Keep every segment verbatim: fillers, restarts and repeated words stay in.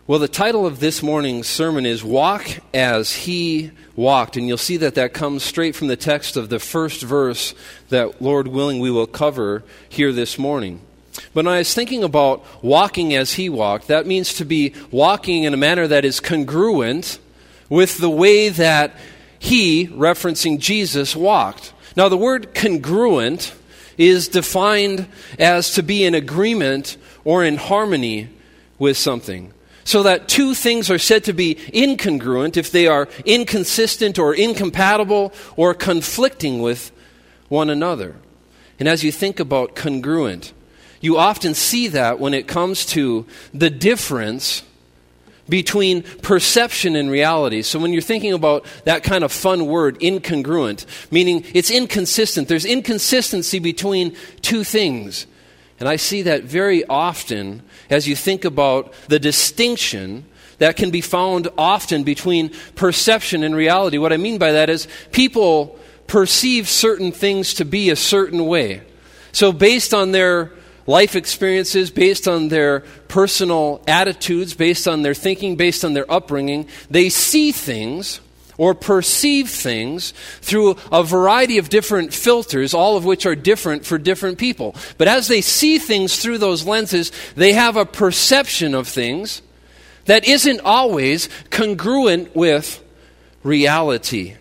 Well, the title of this morning's sermon is Walk as He Walked, and you'll see that that comes straight from the text of the first verse that, Lord willing, we will cover here this morning. But when I was thinking about walking as He walked, that means to be walking in a manner that is congruent with the way that He, referencing Jesus, walked. Now, the word congruent is defined as to be in agreement or in harmony with something. So that two things are said to be incongruent if they are inconsistent or incompatible or conflicting with one another. And as you think about congruent, you often see that when it comes to the difference between perception and reality. So when you're thinking about that kind of fun word, incongruent, meaning it's inconsistent. There's inconsistency between two things. And I see that very often as you think about the distinction that can be found often between perception and reality. What I mean by that is people perceive certain things to be a certain way. So based on their life experiences, based on their personal attitudes, based on their thinking, based on their upbringing, they see things or perceive things through a variety of different filters, all of which are different for different people. But as they see things through those lenses, they have a perception of things that isn't always congruent with reality.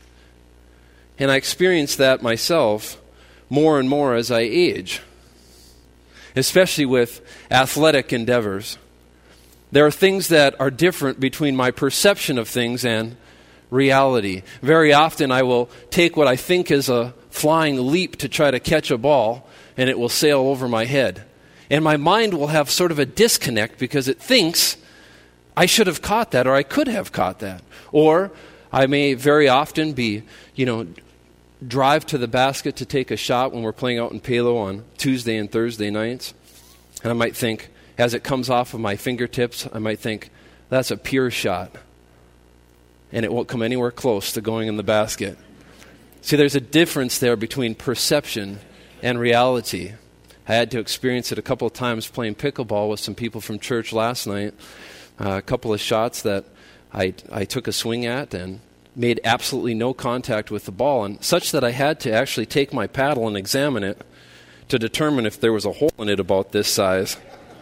And I experience that myself more and more as I age, especially with athletic endeavors. There are things that are different between my perception of things and reality. Very often I will take what I think is a flying leap to try to catch a ball, and it will sail over my head. And my mind will have sort of a disconnect because it thinks I should have caught that, or I could have caught that. Or I may very often be, you know, drive to the basket to take a shot when we're playing out in Palo on Tuesday and Thursday nights. And I might think, as it comes off of my fingertips, I might think, that's a pure shot. And it won't come anywhere close to going in the basket. See, there's a difference there between perception and reality. I had to experience it a couple of times playing pickleball with some people from church last night. Uh, a couple of shots that I, I took a swing at and made absolutely no contact with the ball, and such that I had to actually take my paddle and examine it to determine if there was a hole in it about this size.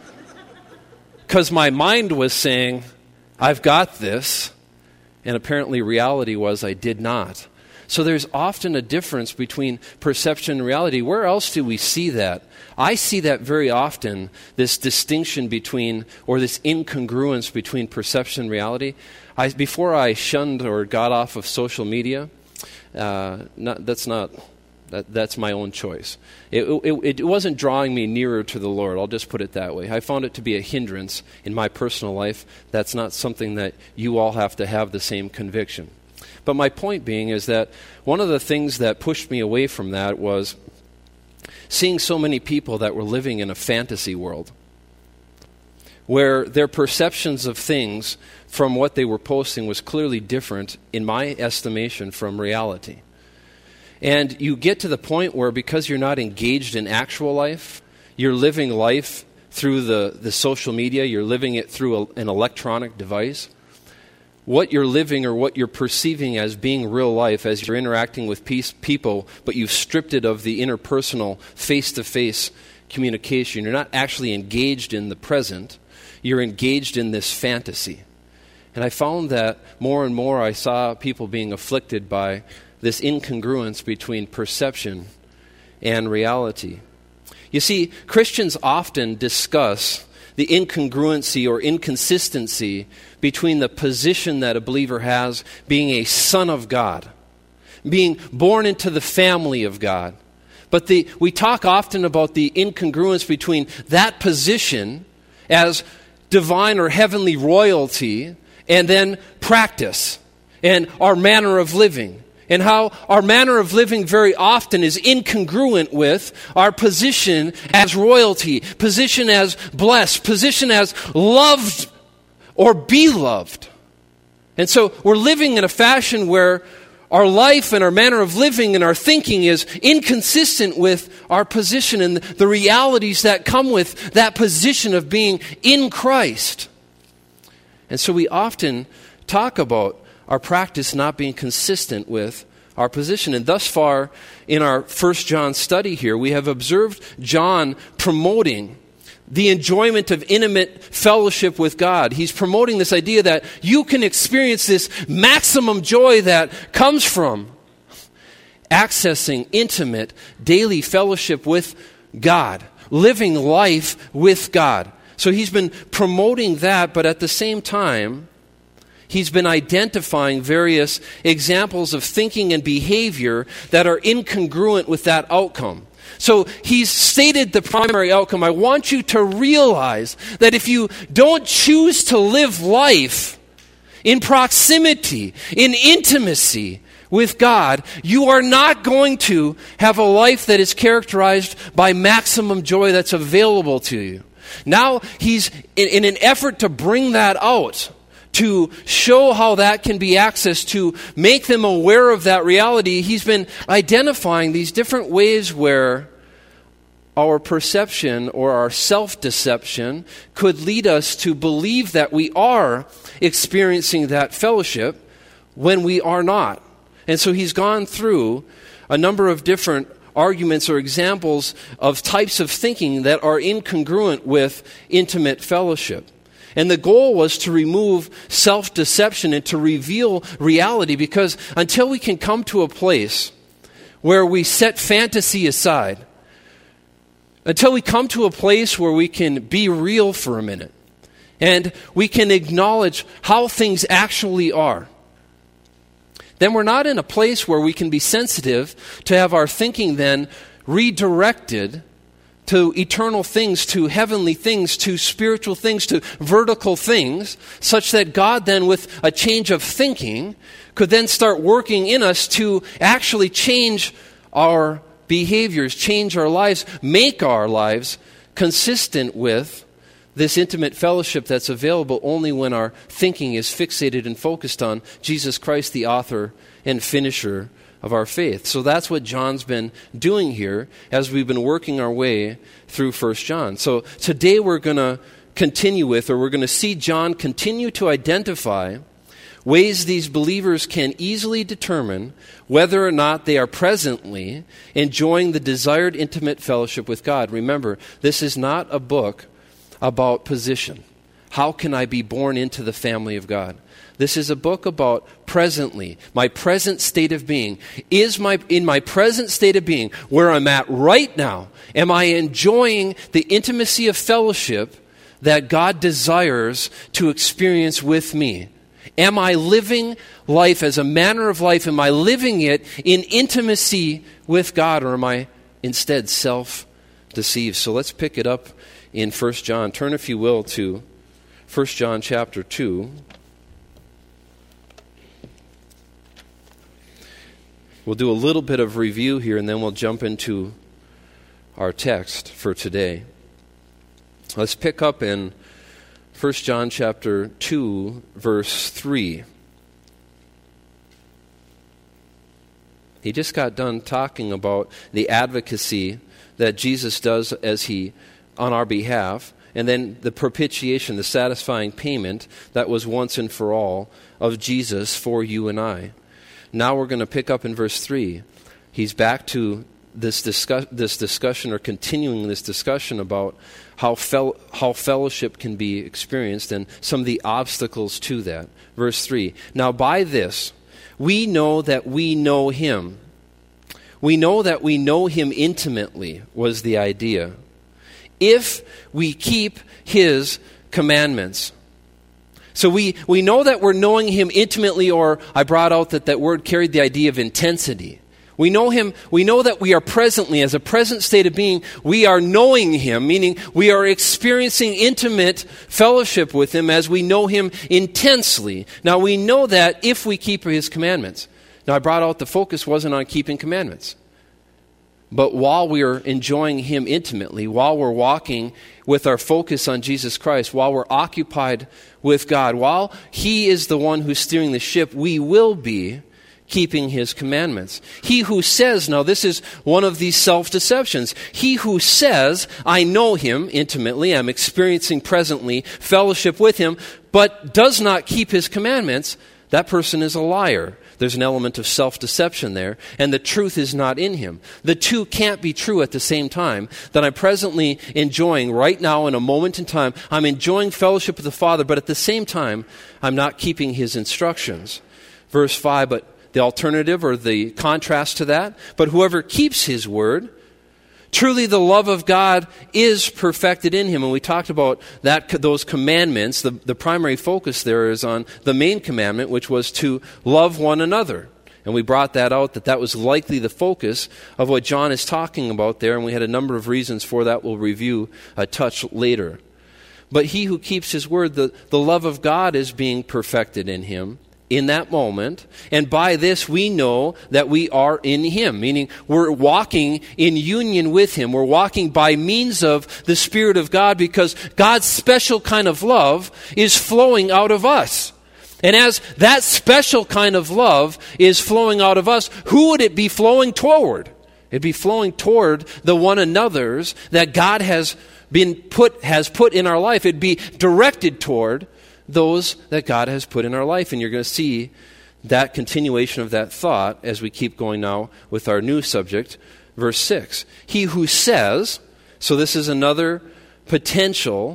Because my mind was saying, I've got this, and apparently reality was I did not. So there's often a difference between perception and reality. Where else do we see that? I see that very often, this distinction between, or this incongruence between perception and reality. I, before I shunned or got off of social media, uh, not, that's not, that, that's my own choice. It, it, it wasn't drawing me nearer to the Lord, I'll just put it that way. I found it to be a hindrance in my personal life. That's not something that you all have to have the same conviction. But my point being is that one of the things that pushed me away from that was seeing so many people that were living in a fantasy world where their perceptions of things from what they were posting was clearly different, in my estimation, from reality. And you get to the point where, because you're not engaged in actual life, you're living life through the, the social media, you're living it through a, an electronic device. What you're living or what you're perceiving as being real life as you're interacting with peace, people, but you've stripped it of the interpersonal, face-to-face communication. You're not actually engaged in the present. You're engaged in this fantasy. And I found that more and more I saw people being afflicted by this incongruence between perception and reality. You see, Christians often discuss the incongruency or inconsistency between the position that a believer has being a son of God, being born into the family of God. But the, we talk often about the incongruence between that position as divine or heavenly royalty and then practice and our manner of living. And how our manner of living very often is incongruent with our position as royalty, position as blessed, position as loved or beloved. And so we're living in a fashion where our life and our manner of living and our thinking is inconsistent with our position and the realities that come with that position of being in Christ. And so we often talk about our practice not being consistent with our position. And thus far in our First John study here, we have observed John promoting the enjoyment of intimate fellowship with God. He's promoting this idea that you can experience this maximum joy that comes from accessing intimate daily fellowship with God, living life with God. So he's been promoting that, but at the same time, he's been identifying various examples of thinking and behavior that are incongruent with that outcome. So he's stated the primary outcome. I want you to realize that if you don't choose to live life in proximity, in intimacy with God, you are not going to have a life that is characterized by maximum joy that's available to you. Now he's, in, in an effort to bring that out, to show how that can be accessed, to make them aware of that reality, he's been identifying these different ways where our perception or our self-deception could lead us to believe that we are experiencing that fellowship when we are not. And so he's gone through a number of different arguments or examples of types of thinking that are incongruent with intimate fellowship. And the goal was to remove self-deception and to reveal reality, because until we can come to a place where we set fantasy aside, until we come to a place where we can be real for a minute, and we can acknowledge how things actually are, then we're not in a place where we can be sensitive to have our thinking then redirected to eternal things, to heavenly things, to spiritual things, to vertical things, such that God then, with a change of thinking, could then start working in us to actually change our behaviors, change our lives, make our lives consistent with this intimate fellowship that's available only when our thinking is fixated and focused on Jesus Christ, the author and finisher of our faith. So that's what John's been doing here as we've been working our way through First John. So today we're going to continue with, or we're going to see John continue to identify ways these believers can easily determine whether or not they are presently enjoying the desired intimate fellowship with God. Remember, this is not a book about position. How can I be born into the family of God? This is a book about presently, my present state of being. Is my in my present state of being, where I'm at right now, am I enjoying the intimacy of fellowship that God desires to experience with me? Am I living life as a manner of life? Am I living it in intimacy with God, or am I instead self-deceived? So let's pick it up in First John. Turn, if you will, to First John chapter two. We'll do a little bit of review here, and then we'll jump into our text for today. Let's pick up in First John chapter two, verse three. He just got done talking about the advocacy that Jesus does as he, on our behalf, and then the propitiation, the satisfying payment that was once and for all of Jesus for you and I. Now we're going to pick up in verse three. He's back to this discuss, this discussion, or continuing this discussion about how fel, how fellowship can be experienced and some of the obstacles to that. Verse three. Now by this, we know that we know him. We know that we know him intimately, was the idea, if we keep his commandments. So we, we know that we're knowing him intimately, or I brought out that that word carried the idea of intensity. We know him, we know that we are presently, as a present state of being, we are knowing him, meaning we are experiencing intimate fellowship with him as we know him intensely. Now we know that if we keep his commandments. Now I brought out the focus wasn't on keeping commandments. But while we are enjoying him intimately, while we're walking with our focus on Jesus Christ, while we're occupied with God, while he is the one who's steering the ship, we will be keeping his commandments. He who says, now this is one of these self-deceptions, he who says, I know him intimately, I'm experiencing presently fellowship with him, but does not keep his commandments, that person is a liar. There's an element of self-deception there, and the truth is not in him. The two can't be true at the same time. That I'm presently enjoying right now in a moment in time, I'm enjoying fellowship with the Father, but at the same time, I'm not keeping his instructions. Verse five, but the alternative or the contrast to that, but whoever keeps his word, truly the love of God is perfected in him. And we talked about that those commandments. The, the primary focus there is on the main commandment, which was to love one another. And we brought that out, that that was likely the focus of what John is talking about there. And we had a number of reasons for that we'll review a touch later. But he who keeps his word, the, the love of God is being perfected in him in that moment, and by this we know that we are in him, meaning we're walking in union with him. We're walking by means of the Spirit of God because God's special kind of love is flowing out of us. And as that special kind of love is flowing out of us, who would it be flowing toward? It'd be flowing toward the one another's that God has been put has put in our life. It'd be directed toward those that God has put in our life. And you're going to see that continuation of that thought as we keep going now with our new subject, verse six. He who says, so this is another potential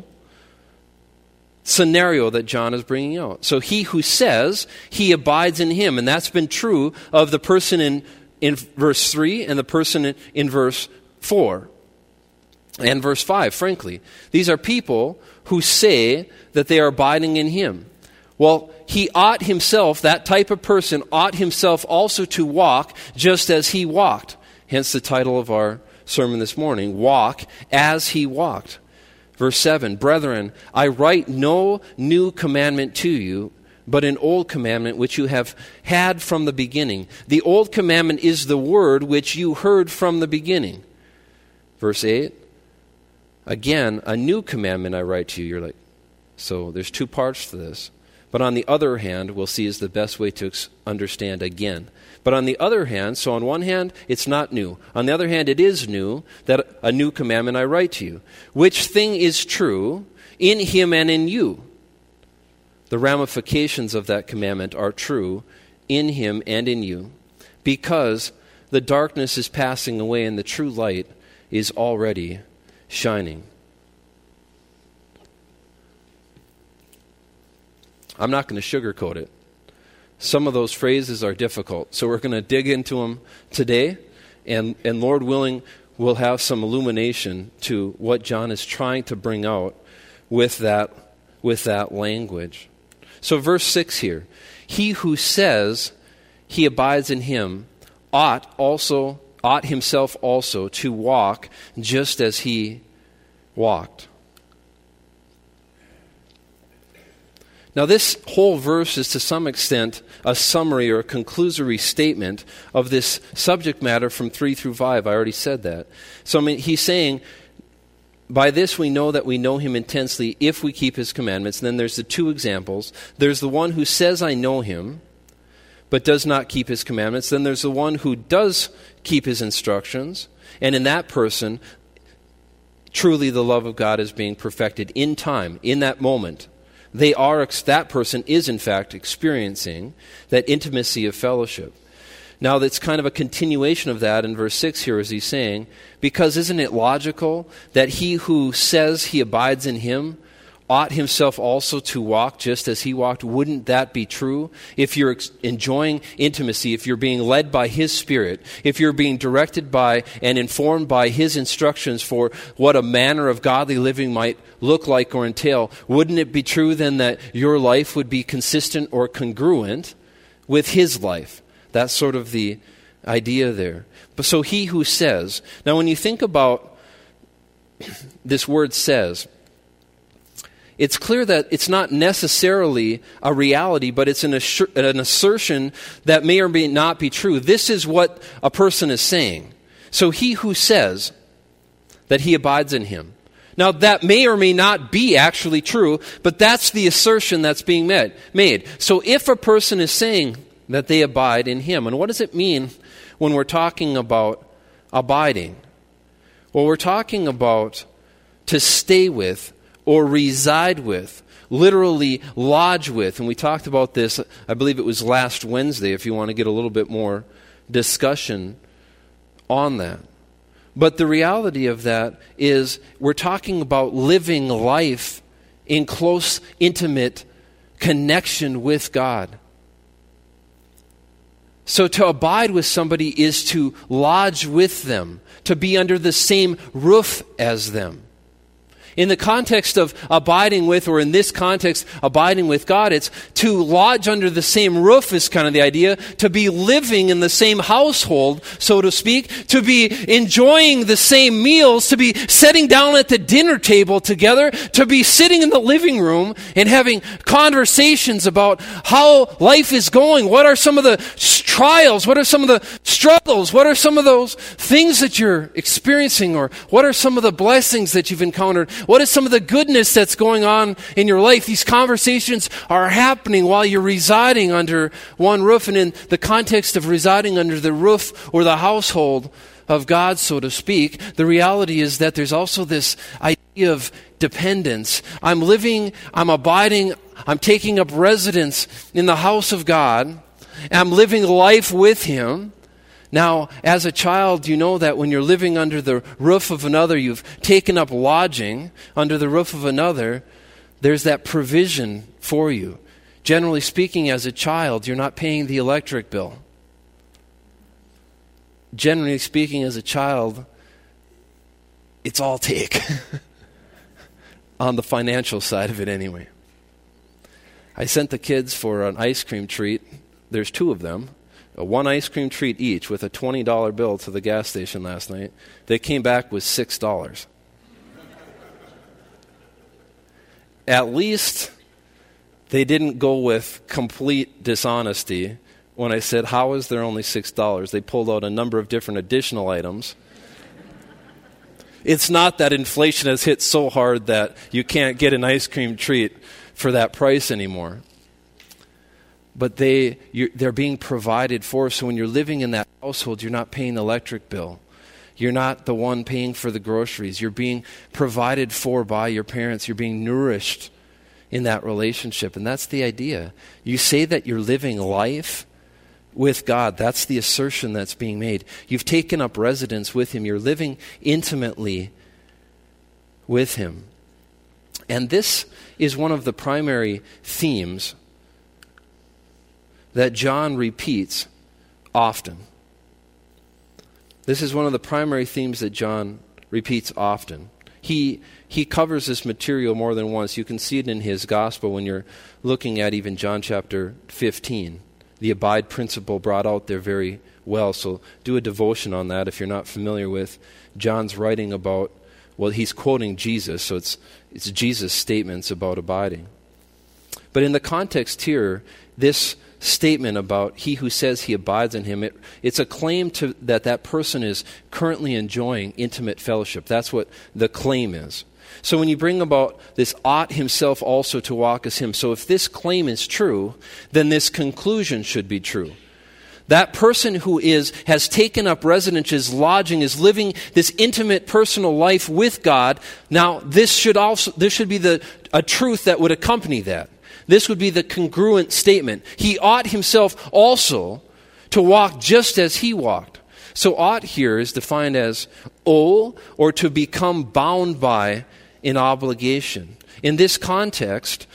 scenario that John is bringing out. So he who says, he abides in him. And that's been true of the person in, in verse three and the person in, in verse four and verse five, frankly. These are people who say that they are abiding in him. Well, he ought himself, that type of person, ought himself also to walk just as he walked. Hence the title of our sermon this morning, Walk as he walked. Verse seven, Brethren, I write no new commandment to you, but an old commandment which you have had from the beginning. The old commandment is the word which you heard from the beginning. Verse eight, again, a new commandment I write to you. You're like, so there's two parts to this. But on the other hand, we'll see is the best way to ex- understand again. But on the other hand, so on one hand, it's not new. On the other hand, it is new, that a new commandment I write to you. Which thing is true in him and in you? The ramifications of that commandment are true in him and in you, because the darkness is passing away and the true light is already shining. I'm not going to sugarcoat it. Some of those phrases are difficult, so we're going to dig into them today, and, and Lord willing, we'll have some illumination to what John is trying to bring out with that, with that language. So verse six here, he who says he abides in him ought also ought himself also to walk just as he walked. Now, this whole verse is to some extent a summary or a conclusory statement of this subject matter from three through five. I already said that. So I mean, he's saying, by this we know that we know him intensely if we keep his commandments. And then there's the two examples. There's the one who says, I know him, but does not keep his commandments. Then there's the one who does keep his instructions. And in that person, truly the love of God is being perfected in time, in that moment. They are, that person is in fact experiencing that intimacy of fellowship. Now that's kind of a continuation of that in verse six here as he's saying, because isn't it logical that he who says he abides in him ought himself also to walk just as he walked? Wouldn't that be true? If you're ex- enjoying intimacy, if you're being led by his Spirit, if you're being directed by and informed by his instructions for what a manner of godly living might look like or entail, wouldn't it be true then that your life would be consistent or congruent with his life? That's sort of the idea there. But so he who says, now when you think about this word says, it's clear that it's not necessarily a reality, but it's an, assur- an assertion that may or may not be true. This is what a person is saying. So he who says that he abides in him. Now that may or may not be actually true, but that's the assertion that's being made. made. So if a person is saying that they abide in him. And what does it mean when we're talking about abiding? Well, we're talking about to stay with or reside with, literally lodge with. And we talked about this, I believe it was last Wednesday, if you want to get a little bit more discussion on that. But the reality of that is we're talking about living life in close, intimate connection with God. So to abide with somebody is to lodge with them, to be under the same roof as them. In the context of abiding with, or in this context, abiding with God, it's to lodge under the same roof is kind of the idea, to be living in the same household, so to speak, to be enjoying the same meals, to be sitting down at the dinner table together, to be sitting in the living room and having conversations about how life is going. What are some of the trials? What are some of the struggles? What are some of those things that you're experiencing? Or what are some of the blessings that you've encountered? What is some of the goodness that's going on in your life? These conversations are happening while you're residing under one roof. And in the context of residing under the roof or the household of God, so to speak, the reality is that there's also this idea of dependence. I'm living, I'm abiding, I'm taking up residence in the house of God, and I'm living life with him. Now, as a child, you know that when you're living under the roof of another, you've taken up lodging under the roof of another, there's that provision for you. Generally speaking, as a child, you're not paying the electric bill. Generally speaking, as a child, it's all take. On the financial side of it anyway. I sent the kids for an ice cream treat. There's two of them. One ice cream treat each with a twenty dollars bill to the gas station last night. They came back with six dollars. At least they didn't go with complete dishonesty when I said, how is there only six dollars? They pulled out a number of different additional items. It's not that inflation has hit so hard that you can't get an ice cream treat for that price anymore. But they, you're, they're being provided for. So when you're living in that household, you're not paying the electric bill. You're not the one paying for the groceries. You're being provided for by your parents. You're being nourished in that relationship. And that's the idea. You say that you're living life with God. That's the assertion that's being made. You've taken up residence with him. You're living intimately with him. And this is one of the primary themes that John repeats often. This is one of the primary themes that John repeats often. He he covers this material more than once. You can see it in his gospel when you're looking at even John chapter fifteen. The abide principle brought out there very well. So do a devotion on that if you're not familiar with John's writing about, well, he's quoting Jesus, so it's it's Jesus' statements about abiding. But in the context here, this statement about he who says he abides in him, it, it's a claim to that that person is currently enjoying intimate fellowship. That's what the claim is. So when you bring about this ought himself also to walk as him, so if this claim is true, then this conclusion should be true. That person who is has taken up residence, is lodging, is living this intimate personal life with God. Now this should also this should be the a truth that would accompany that. This would be the congruent statement. He ought himself also to walk just as he walked. So ought here is defined as owe or to become bound by in obligation. In this context,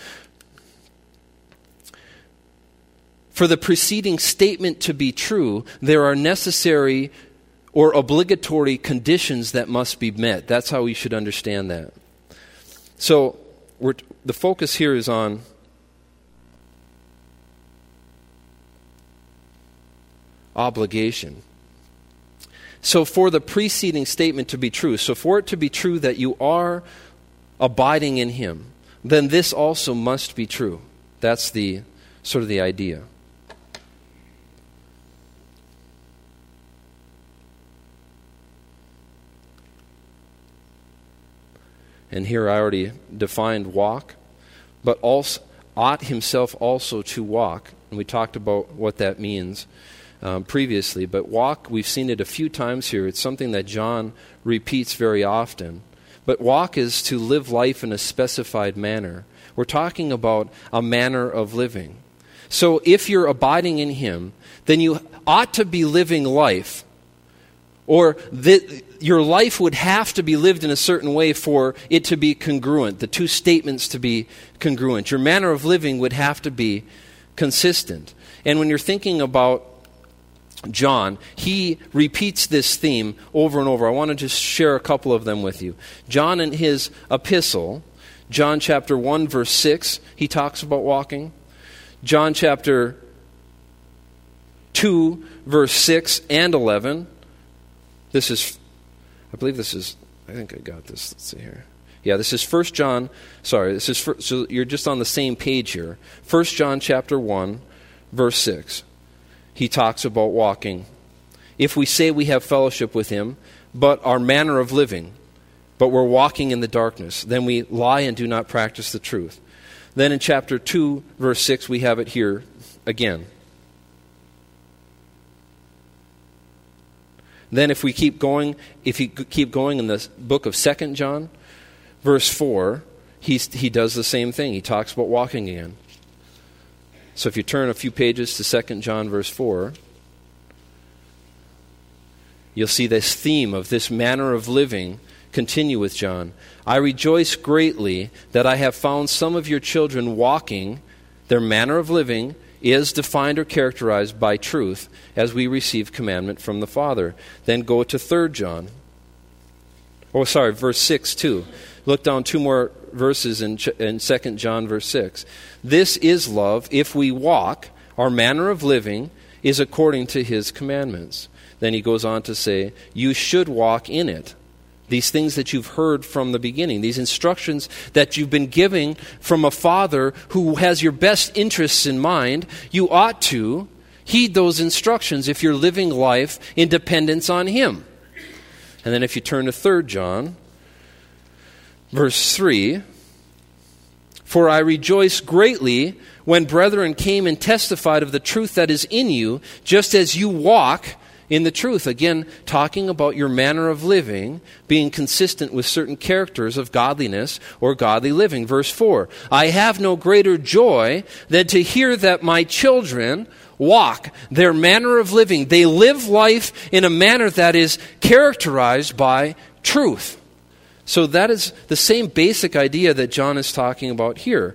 for the preceding statement to be true, there are necessary or obligatory conditions that must be met. That's how we should understand that. So we're, the focus here is on obligation. So for the preceding statement to be true, so for it to be true that you are abiding in him, then this also must be true. That's the sort of the idea. And here I already defined walk, but also ought himself also to walk And we talked about what that means um, previously. But walk, we've seen it a few times here. It's something that John repeats very often. But walk is to live life in a specified manner. We're talking about a manner of living. So if you're abiding in him, then you ought to be living life, or that your life would have to be lived in a certain way for it to be congruent, the two statements to be congruent. Your manner of living would have to be consistent. And when you're thinking about John, he repeats this theme over and over. I want to just share a couple of them with you. John, in his epistle, John chapter one, verse six, he talks about walking. John chapter two, verse six and eleven. This is, I believe this is, I think I got this. Let's see here. Yeah, this is First John, sorry, this is, first, so you're just on the same page here. First John chapter one, verse six. He talks about walking. If we say we have fellowship with him, but our manner of living, but we're walking in the darkness, then we lie and do not practice the truth. Then in chapter two, verse six, we have it here again. Then if we keep going, if you keep going in the book of Second John, verse four, he's, he does the same thing. He talks about walking again. So if you turn a few pages to Second John, verse four, you'll see this theme of this manner of living continue with John. I rejoice greatly that I have found some of your children walking, their manner of living is defined or characterized by truth as we receive commandment from the Father. Then go to Third John. Oh, sorry, verse six too. Look down two more verses in, in Second John, verse six. This is love, if we walk, our manner of living is according to his commandments. Then he goes on to say, you should walk in it. These things that you've heard from the beginning, these instructions that you've been giving from a Father who has your best interests in mind, you ought to heed those instructions if you're living life in dependence on him. And then if you turn to Third John, verse three, for I rejoice greatly when brethren came and testified of the truth that is in you, just as you walk in the truth. Again, talking about your manner of living being consistent with certain characters of godliness or godly living. Verse four, I have no greater joy than to hear that my children walk their manner of living. They live life in a manner that is characterized by truth. So that is the same basic idea that John is talking about here.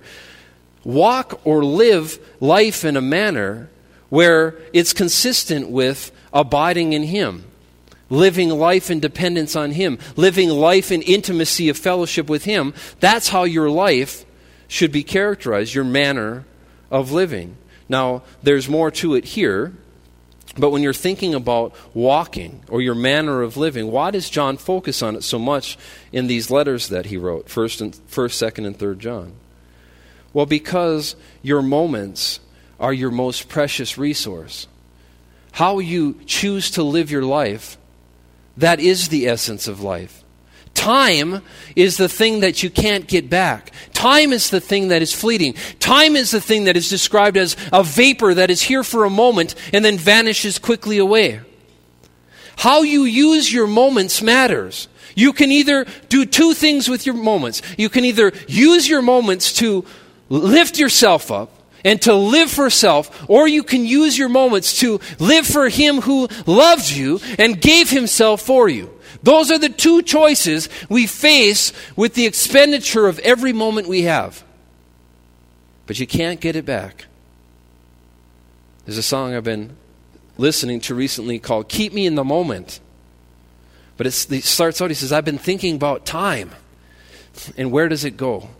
Walk or live life in a manner where it's consistent with abiding in him, living life in dependence on him, living life in intimacy of fellowship with him. That's how your life should be characterized, your manner of living. Now, there's more to it here, but when you're thinking about walking or your manner of living, why does John focus on it so much in these letters that he wrote, first, and, first, second, and third John? Well, because your moments are your most precious resource. How you choose to live your life, that is the essence of life. Time is the thing that you can't get back. Time is the thing that is fleeting. Time is the thing that is described as a vapor that is here for a moment and then vanishes quickly away. How you use your moments matters. You can either do two things with your moments. You can either use your moments to lift yourself up and to live for self, or you can use your moments to live for him who loved you and gave himself for you. Those are the two choices we face with the expenditure of every moment we have. But you can't get it back. There's a song I've been listening to recently called Keep Me in the Moment. But it's, it starts out, he says, I've been thinking about time. And where does it go?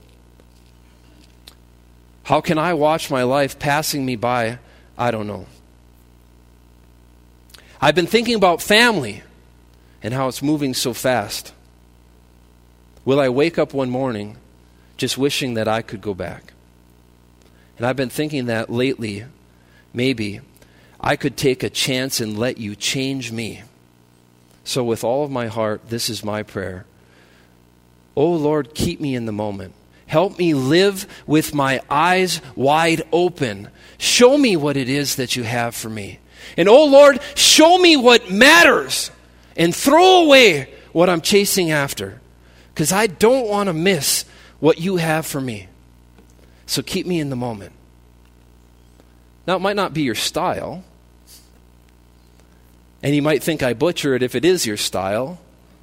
How can I watch my life passing me by? I don't know. I've been thinking about family and how it's moving so fast. Will I wake up one morning just wishing that I could go back? And I've been thinking that lately, maybe I could take a chance and let you change me. So with all of my heart, this is my prayer. Oh Lord, keep me in the moment. Help me live with my eyes wide open. Show me what it is that you have for me. And oh Lord, show me what matters and throw away what I'm chasing after, because I don't want to miss what you have for me. So keep me in the moment. Now, it might not be your style, and you might think I butcher it if it is your style,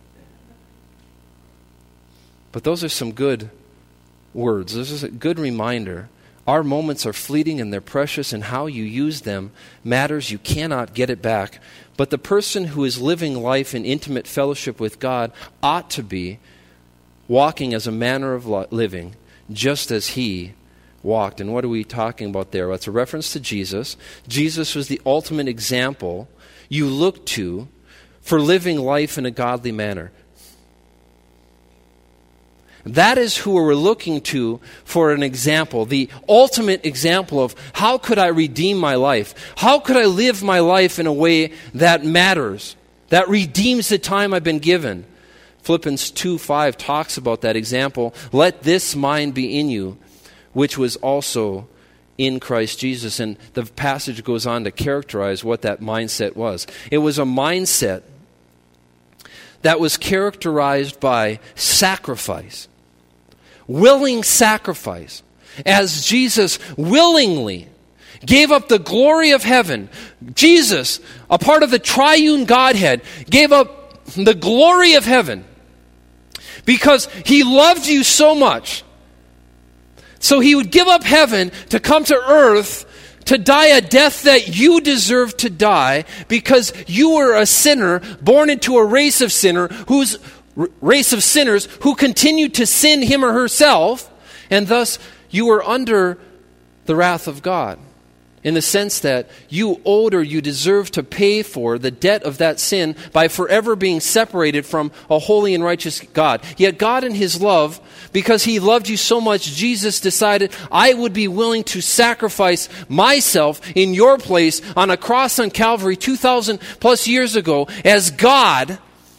but those are some good words. This is a good reminder. Our moments are fleeting and they're precious, and how you use them matters. You cannot get it back. But the person who is living life in intimate fellowship with God ought to be walking as a manner of living, just as he walked. And what are we talking about there? Well, it's a reference to Jesus. Jesus was the ultimate example you look to for living life in a godly manner. That is who we're looking to for an example, the ultimate example of how could I redeem my life? How could I live my life in a way that matters, that redeems the time I've been given? Philippians two five talks about that example. Let this mind be in you, which was also in Christ Jesus. And the passage goes on to characterize what that mindset was. It was a mindset that was characterized by sacrifice. Willing sacrifice. As Jesus willingly gave up the glory of heaven. Jesus, a part of the triune Godhead, gave up the glory of heaven because he loved you so much. So he would give up heaven to come to earth to die a death that you deserve to die, because you were a sinner born into a race of sinner whose race of sinners who continued to sin him or herself, and thus you were under the wrath of God, in the sense that you owed or you deserved to pay for the debt of that sin by forever being separated from a holy and righteous God. Yet God in his love, because he loved you so much, Jesus decided, I would be willing to sacrifice myself in your place on a cross on Calvary two thousand plus years ago, as God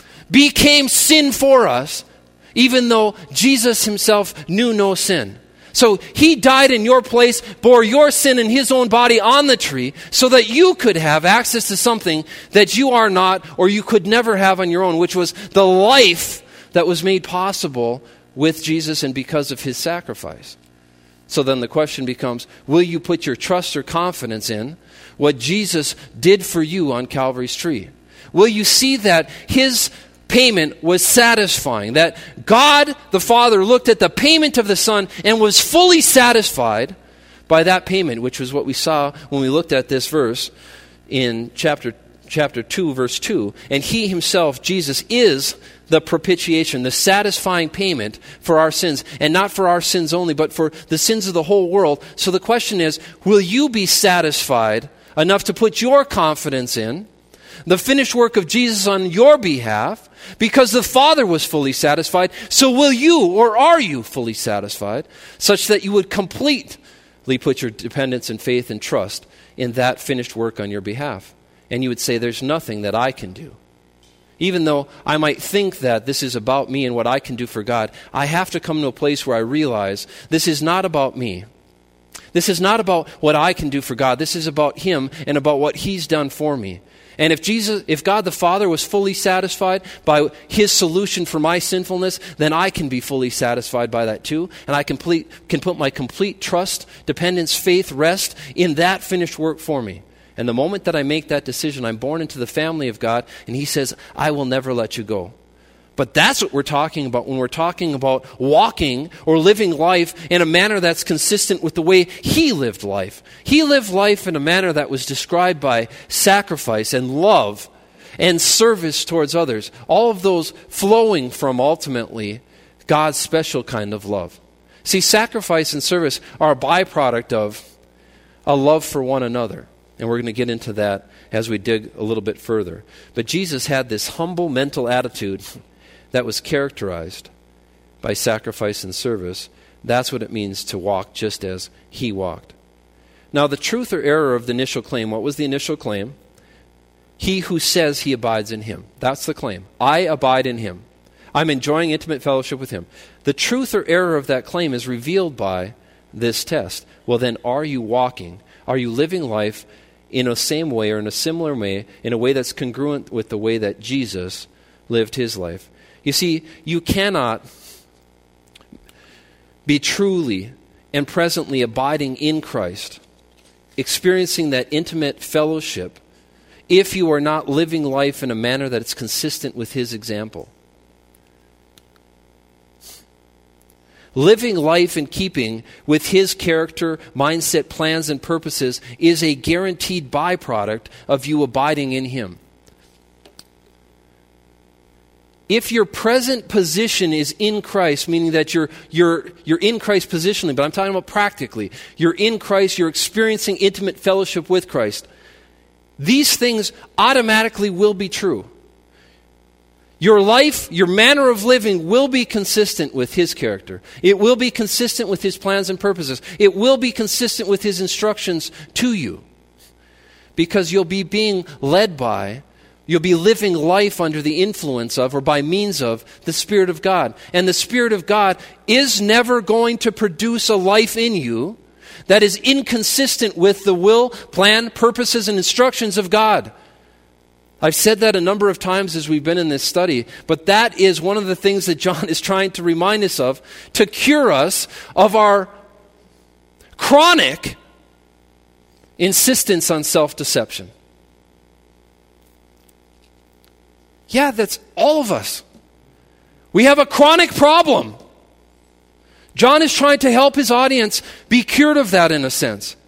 became sin for us, even though Jesus himself knew no sin. So he died in your place, bore your sin in his own body on the tree, so that you could have access to something that you are not, or you could never have on your own, which was the life that was made possible with Jesus and because of his sacrifice. So then the question becomes, will you put your trust or confidence in what Jesus did for you on Calvary's tree? Will you see that his payment was satisfying, that God the Father looked at the payment of the Son and was fully satisfied by that payment, which was what we saw when we looked at this verse in chapter chapter two, verse two. And he himself, Jesus, is the propitiation, the satisfying payment for our sins, and not for our sins only, but for the sins of the whole world. So the question is, will you be satisfied enough to put your confidence in the finished work of Jesus on your behalf, because the Father was fully satisfied? So will you, or are you fully satisfied, such that you would completely put your dependence and faith and trust in that finished work on your behalf? And you would say, there's nothing that I can do. Even though I might think that this is about me and what I can do for God, I have to come to a place where I realize this is not about me. This is not about what I can do for God. This is about him and about what he's done for me. And if Jesus, if God the Father was fully satisfied by his solution for my sinfulness, then I can be fully satisfied by that too. And I complete, can put my complete trust, dependence, faith, rest in that finished work for me. And the moment that I make that decision, I'm born into the family of God, and he says, I will never let you go. But that's what we're talking about when we're talking about walking or living life in a manner that's consistent with the way he lived life. He lived life in a manner that was described by sacrifice and love and service towards others. All of those flowing from, ultimately, God's special kind of love. See, sacrifice and service are a byproduct of a love for one another. And we're going to get into that as we dig a little bit further. But Jesus had this humble mental attitude that was characterized by sacrifice and service. That's what it means to walk just as he walked. Now, the truth or error of the initial claim, what was the initial claim? He who says he abides in him. That's the claim. I abide in him. I'm enjoying intimate fellowship with him. The truth or error of that claim is revealed by this test. Well, then, are you walking? Are you living life in a same way or in a similar way, in a way that's congruent with the way that Jesus lived his life? You see, you cannot be truly and presently abiding in Christ, experiencing that intimate fellowship, if you are not living life in a manner that is consistent with his example. Living life in keeping with his character, mindset, plans, and purposes is a guaranteed byproduct of you abiding in him. If your present position is in Christ, meaning that you're you're you're in Christ positionally, but I'm talking about practically, you're in Christ, you're experiencing intimate fellowship with Christ, these things automatically will be true. Your life, your manner of living will be consistent with his character. It will be consistent with his plans and purposes. It will be consistent with his instructions to you. Because you'll be being led by, you'll be living life under the influence of or by means of the Spirit of God. And the Spirit of God is never going to produce a life in you that is inconsistent with the will, plan, purposes, and instructions of God. I've said that a number of times as we've been in this study, but that is one of the things that John is trying to remind us of to cure us of our chronic insistence on self-deception. Yeah, that's all of us. We have a chronic problem. John is trying to help his audience be cured of that in a sense.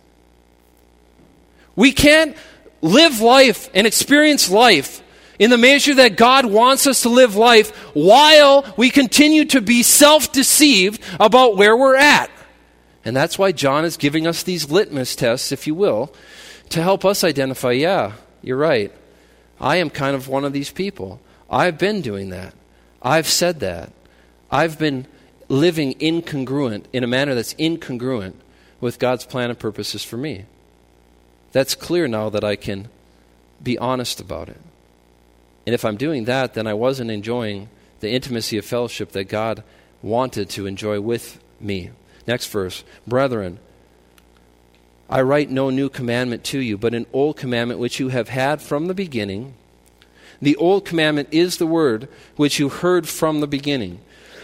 We can't live life and experience life in the measure that God wants us to live life while we continue to be self-deceived about where we're at. And that's why John is giving us these litmus tests, if you will, to help us identify, yeah, you're right. I am kind of one of these people. I've been doing that. I've said that. I've been living incongruent in a manner that's incongruent with God's plan and purposes for me. That's clear now that I can be honest about it. And if I'm doing that, then I wasn't enjoying the intimacy of fellowship that God wanted to enjoy with me. Next verse. Brethren, I write no new commandment to you, but an old commandment which you have had from the beginning. The old commandment is the word which you heard from the beginning.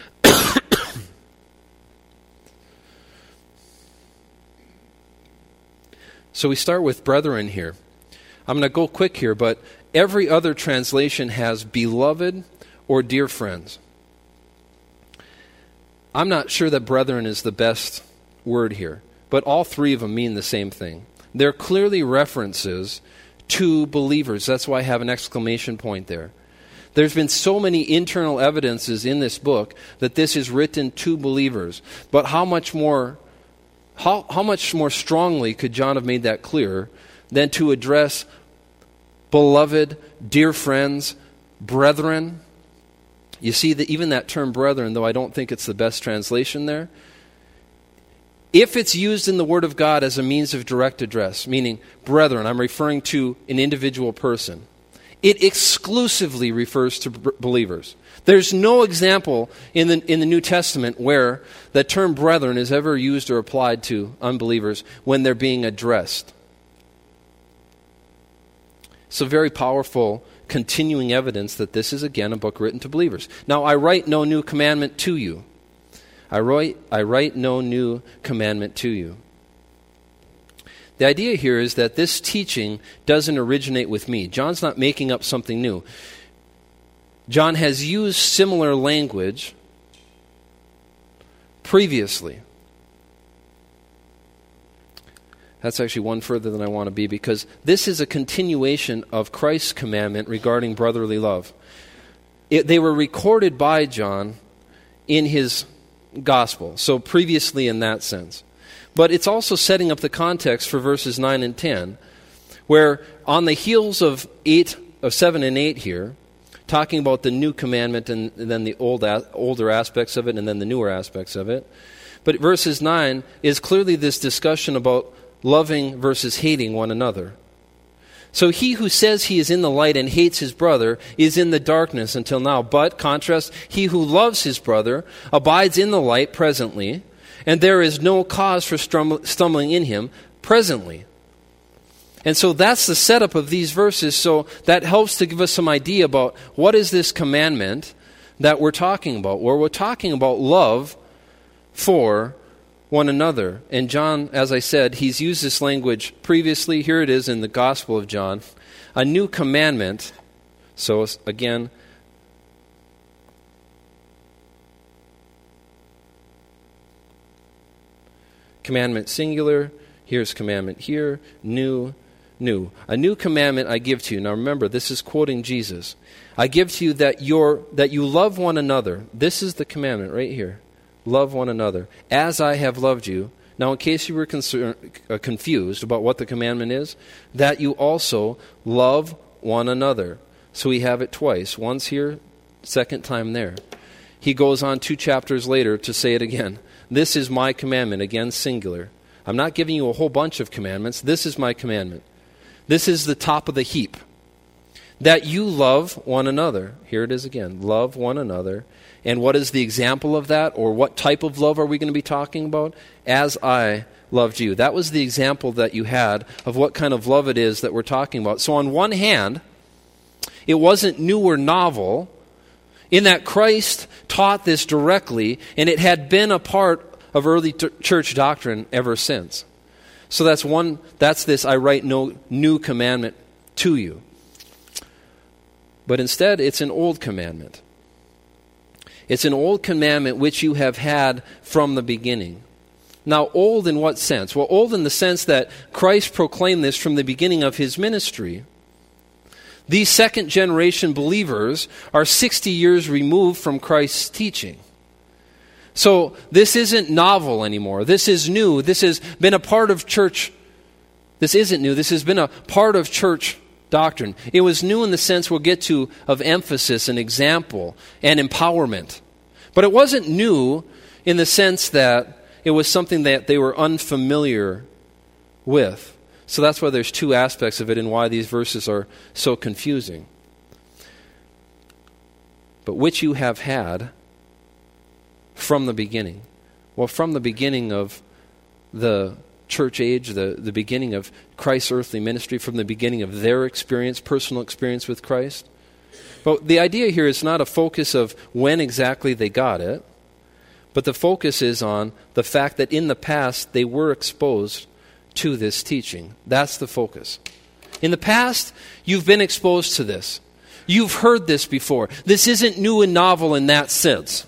So we start with brethren here. I'm going to go quick here, but every other translation has beloved or dear friends. I'm not sure that brethren is the best word here, but all three of them mean the same thing. They're clearly references to believers. That's why I have an exclamation point there. There's been so many internal evidences in this book that this is written to believers. But how much more How, how much more strongly could John have made that clear than to address beloved, dear friends, brethren? You see, that even that term brethren, though I don't think it's the best translation there, if it's used in the Word of God as a means of direct address, meaning brethren, I'm referring to an individual person, it exclusively refers to b- believers. There's no example in the in the New Testament where the term brethren is ever used or applied to unbelievers when they're being addressed. So very powerful continuing evidence that this is again a book written to believers. Now I write no new commandment to you. I write I write no new commandment to you. The idea here is that this teaching doesn't originate with me. John's not making up something new. John has used similar language previously. That's actually one further than I want to be, because this is a continuation of Christ's commandment regarding brotherly love. It, they were recorded by John in his gospel, so previously in that sense. But it's also setting up the context for verses nine and ten, where on the heels of eight, of seven and eight here, talking about the new commandment and then the old older aspects of it and then the newer aspects of it. But verses nine is clearly this discussion about loving versus hating one another. So he who says he is in the light and hates his brother is in the darkness until now. But, contrast, he who loves his brother abides in the light presently, and there is no cause for stumbling in him presently. And so that's the setup of these verses. So that helps to give us some idea about what is this commandment that we're talking about. Well, we're talking about love for one another. And John, as I said, he's used this language previously. Here it is in the Gospel of John. A new commandment. So again, commandment singular. Here's commandment here. New, new. A new commandment I give to you. Now remember, this is quoting Jesus. I give to you that you're, that you love one another. This is the commandment right here. Love one another, as I have loved you. Now, in case you were concern, uh, confused about what the commandment is, that you also love one another. So we have it twice. Once here, second time there. He goes on two chapters later to say it again. This is my commandment, again singular. I'm not giving you a whole bunch of commandments. This is my commandment. This is the top of the heap. That you love one another. Here it is again. Love one another. And what is the example of that? Or what type of love are we going to be talking about? As I loved you. That was the example that you had of what kind of love it is that we're talking about. So on one hand, it wasn't new or novel in that Christ taught this directly, and it had been a part of early t- church doctrine ever since. So that's one. That's this, I write no new commandment to you. But instead, it's an old commandment. It's an old commandment which you have had from the beginning. Now, old in what sense? Well, old in the sense that Christ proclaimed this from the beginning of his ministry. These second generation believers are sixty years removed from Christ's teaching. So this isn't novel anymore. This is new. This has been a part of church. This isn't new. This has been a part of church doctrine. It was new in the sense we'll get to of emphasis and example and empowerment. But it wasn't new in the sense that it was something that they were unfamiliar with. So that's why there's two aspects of it and why these verses are so confusing. But which you have had from the beginning. Well, from the beginning of the church age, the, the beginning of Christ's earthly ministry, from the beginning of their experience, personal experience with Christ. But the idea here is not a focus of when exactly they got it, but the focus is on the fact that in the past they were exposed to this teaching. That's the focus. In the past, you've been exposed to this. You've heard this before. This isn't new and novel in that sense.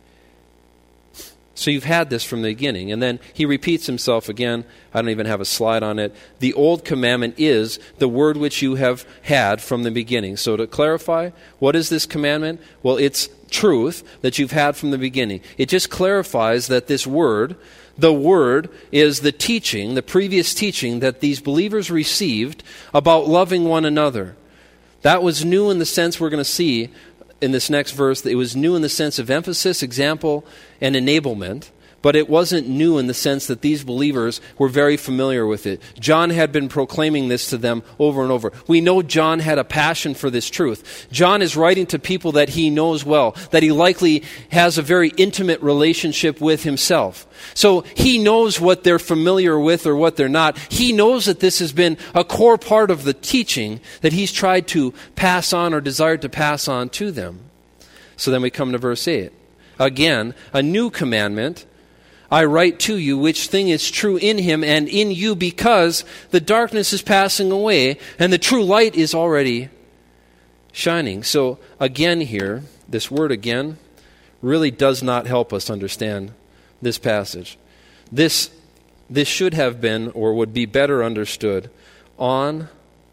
So you've had this from the beginning. And then he repeats himself again. I don't even have a slide on it. The old commandment is the word which you have had from the beginning. So to clarify, what is this commandment? Well, it's truth that you've had from the beginning. It just clarifies that this word, the word, is the teaching, the previous teaching that these believers received about loving one another. That was new in the sense we're going to see in this next verse, that it was new in the sense of emphasis, example, and enablement, but it wasn't new in the sense that these believers were very familiar with it. John had been proclaiming this to them over and over. We know John had a passion for this truth. John is writing to people that he knows well, that he likely has a very intimate relationship with himself. So he knows what they're familiar with or what they're not. He knows that this has been a core part of the teaching that he's tried to pass on or desired to pass on to them. So then we come to verse eight. Again, a new commandment I write to you, which thing is true in him and in you, because the darkness is passing away and the true light is already shining. So again here, this word again really does not help us understand this passage. This, this should have been or would be better understood on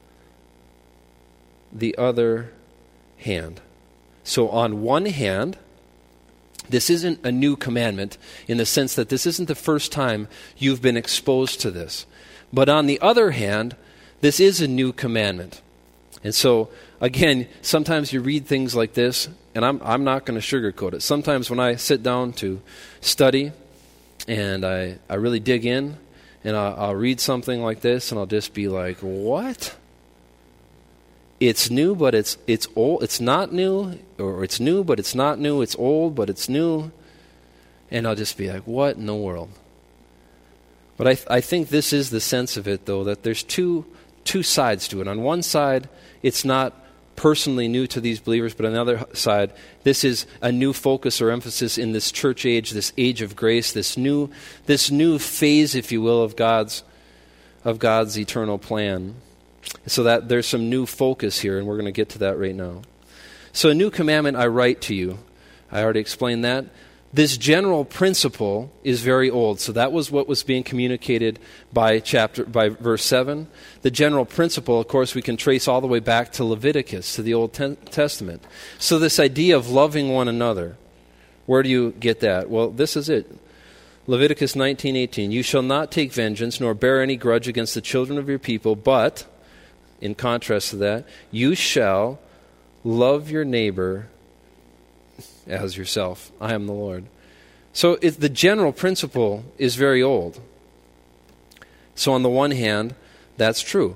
the other hand. So on one hand, this isn't a new commandment in the sense that this isn't the first time you've been exposed to this. But on the other hand, this is a new commandment. And so, again, sometimes you read things like this, and I'm I'm not going to sugarcoat it. Sometimes when I sit down to study and I, I really dig in, and I'll, I'll read something like this, and I'll just be like, what? it's new, but it's it's old. It's not new, or it's new, but it's not new. It's old, but it's new. And I'll just be like, what in the world? But I th- I think this is the sense of it, though, that there's two two sides to it. On one side, it's not personally new to these believers, but on the other side, this is a new focus or emphasis in this church age, this age of grace, this new this new phase, if you will, of God's of God's eternal plan. So that there's some new focus here, and we're going to get to that right now. So a new commandment I write to you. I already explained that. This general principle is very old. So that was what was being communicated by chapter by verse seven. The general principle, of course, we can trace all the way back to Leviticus, to the Old Testament. So this idea of loving one another, where do you get that? Well, this is it. Leviticus nineteen eighteen. You shall not take vengeance, nor bear any grudge against the children of your people, but, in contrast to that, you shall love your neighbor as yourself. I am the Lord. So it, the general principle is very old. So on the one hand, that's true.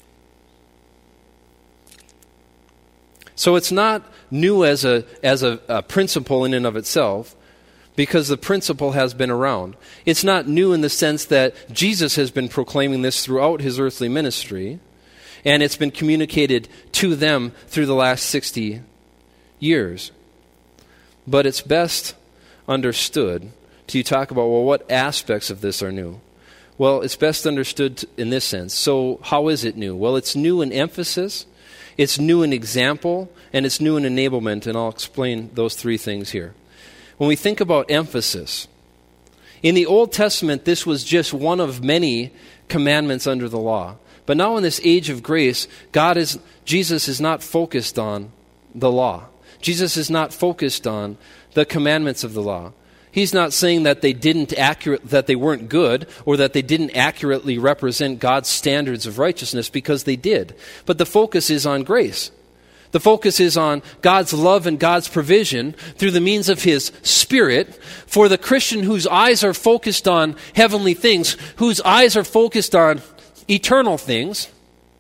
So it's not new as a as a, a principle in and of itself, because the principle has been around. It's not new in the sense that Jesus has been proclaiming this throughout his earthly ministry, and it's been communicated to them through the last sixty years. But it's best understood to talk about, well, what aspects of this are new? Well, it's best understood in this sense. So how is it new? Well, it's new in emphasis, it's new in example, and it's new in enablement, and I'll explain those three things here. When we think about emphasis, in the Old Testament, this was just one of many commandments under the law. But now in this age of grace, God is Jesus is not focused on the law. Jesus is not focused on the commandments of the law. He's not saying that they didn't accurate, that they weren't good, or that they didn't accurately represent God's standards of righteousness, because they did. But the focus is on grace. The focus is on God's love and God's provision through the means of His Spirit for the Christian whose eyes are focused on heavenly things, whose eyes are focused on eternal things,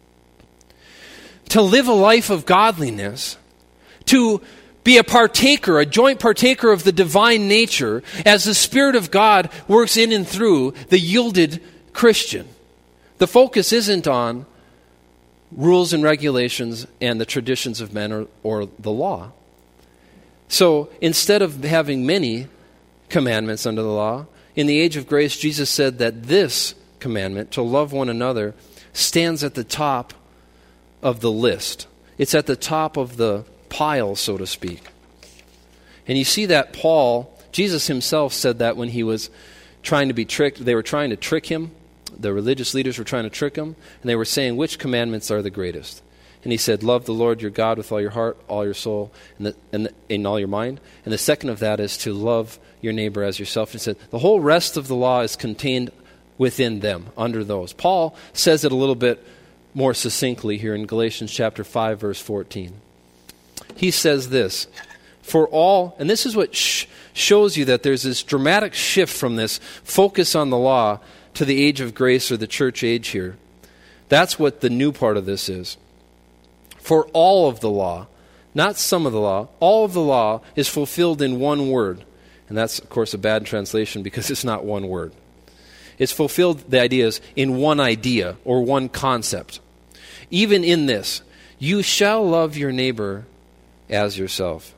to live a life of godliness, to be a partaker, a joint partaker of the divine nature as the Spirit of God works in and through the yielded Christian. The focus isn't on rules and regulations and the traditions of men or, or the law. So instead of having many commandments under the law, in the age of grace, Jesus said that this commandment, to love one another, stands at the top of the list. It's at the top of the pile, so to speak. And you see that Paul, Jesus himself said that when he was trying to be tricked. They were trying to trick him. The religious leaders were trying to trick him. And they were saying, which commandments are the greatest? And he said, love the Lord your God with all your heart, all your soul, and, the, and the, in all your mind. And the second of that is to love your neighbor as yourself. And he said, the whole rest of the law is contained within them, under those. Paul says it a little bit more succinctly here in Galatians chapter five, verse fourteen. He says this, for all, and this is what sh- shows you that there's this dramatic shift from this focus on the law to the age of grace or the church age here. That's what the new part of this is. For all of the law, not some of the law, all of the law is fulfilled in one word. And that's, of course, a bad translation because it's not one word. It's fulfilled, the idea is, in one idea or one concept. Even in this, you shall love your neighbor as yourself.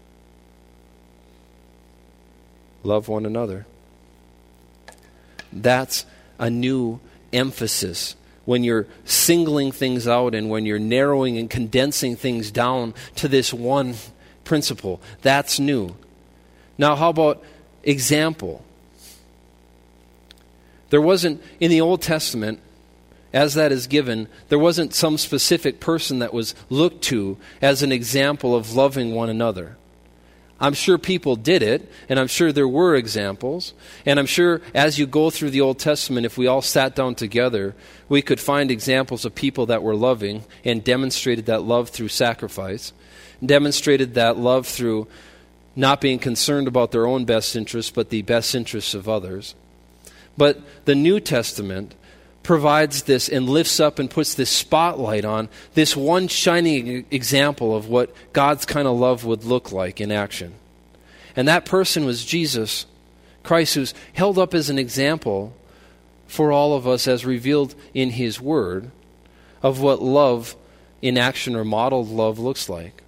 Love one another. That's a new emphasis when you're singling things out and when you're narrowing and condensing things down to this one principle. That's new. Now, how about example? There wasn't, in the Old Testament, as that is given, there wasn't some specific person that was looked to as an example of loving one another. I'm sure people did it, and I'm sure there were examples, and I'm sure as you go through the Old Testament, if we all sat down together, we could find examples of people that were loving and demonstrated that love through sacrifice, demonstrated that love through not being concerned about their own best interests, but the best interests of others. But the New Testament provides this and lifts up and puts this spotlight on this one shining example of what God's kind of love would look like in action. And that person was Jesus Christ, who's held up as an example for all of us as revealed in His Word of what love in action or modeled love looks like.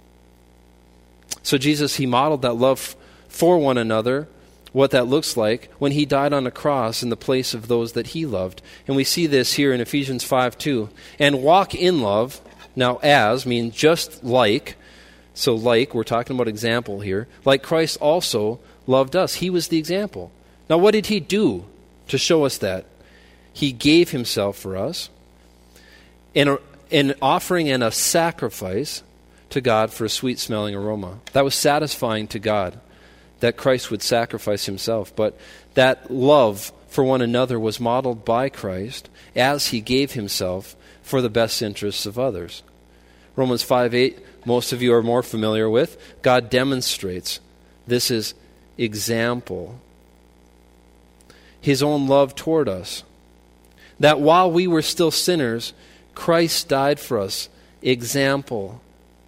So Jesus, He modeled that love for one another, what that looks like when He died on a cross in the place of those that He loved. And we see this here in Ephesians five two. And walk in love. Now, as means just like. So like, we're talking about example here. Like Christ also loved us. He was the example. Now, what did He do to show us that? He gave Himself for us in an offering and a sacrifice to God for a sweet-smelling aroma. That was satisfying to God, that Christ would sacrifice Himself. But that love for one another was modeled by Christ as He gave Himself for the best interests of others. Romans five eight, most of you are more familiar with. God demonstrates this is example. His own love toward us. That while we were still sinners, Christ died for us. Example.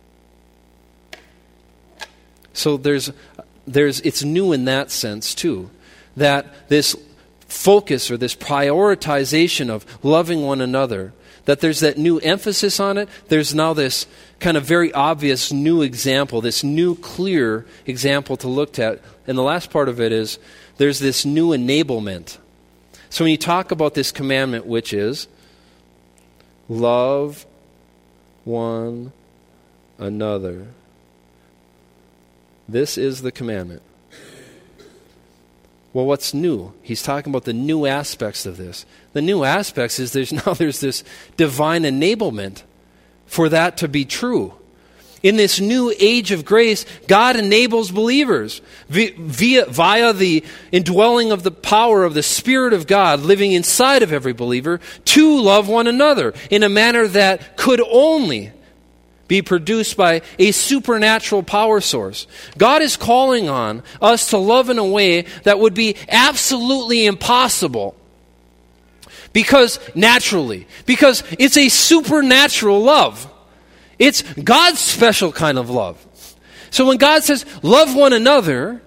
So there's, there's, it's new in that sense too. That this focus or this prioritization of loving one another, that there's that new emphasis on it. There's now this kind of very obvious new example, this new clear example to look at. And the last part of it is there's this new enablement. So when you talk about this commandment, which is love one another, this is the commandment. Well, what's new? He's talking about the new aspects of this. The new aspects is there's now there's this divine enablement for that to be true. In this new age of grace, God enables believers via, via the indwelling of the power of the Spirit of God living inside of every believer to love one another in a manner that could only be produced by a supernatural power source. God is calling on us to love in a way that would be absolutely impossible. Because naturally, because it's a supernatural love. It's God's special kind of love. So when God says, love one another,